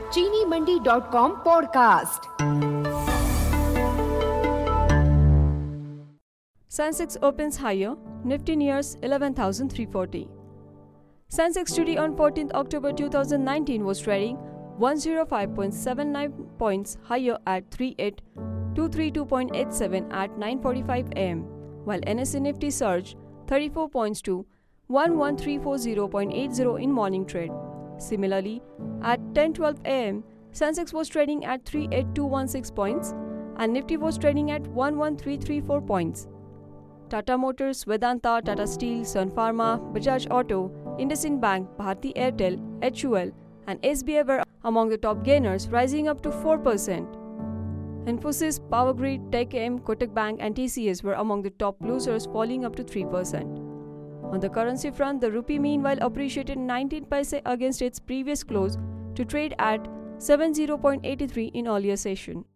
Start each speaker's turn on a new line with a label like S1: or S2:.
S1: चीनीमंडी.com podcast.
S2: Sensex opens higher, Nifty nears 11,340. Sensex today on 14th October 2019 was trading 105.79 points higher at 38,232.87 at 9:45 am, while NSE Nifty surged 34 points to 11,340.80 in morning trade. Similarly, at 10:12 am, Sensex was trading at 38,216 points and Nifty was trading at 11,334 points. Tata Motors, Vedanta, Tata Steel, Sun Pharma, Bajaj Auto, IndusInd Bank, Bharti Airtel, HUL and SBI were among the top gainers, rising up to 4%. Infosys, Power Grid, TechM, Kotak Bank and TCS were among the top losers, falling up to 3%. On the currency front, the rupee meanwhile appreciated 19 paise against its previous close to trade at 70.83 in earlier session.